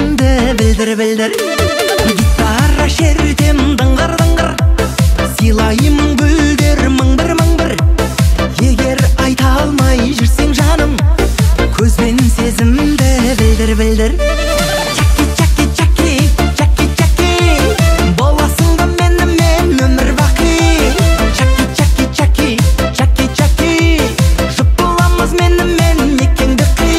сезіміңді білдір гитара шертем дыңғыр сыйлаймын гүлдер мың бір егер айта алмай жүрсең жаным көзбен сезімді білдір чаки боласың да менімен өмір бақи чаки жұп боламыз менімен некеңді қи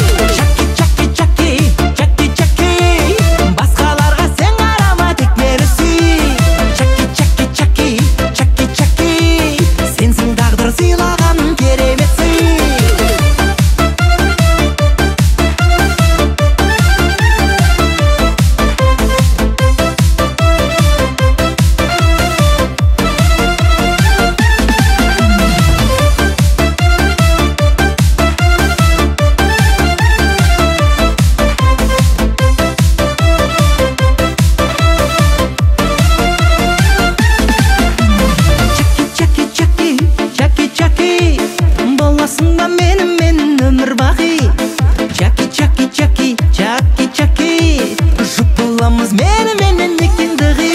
чаки басқаларға сен қарама тек мені сүй чаки сенсің тағдыр сыйлаған керемет сый боласың ба менімен өмір бақи чаки жұп боламыз менімен некеңді қи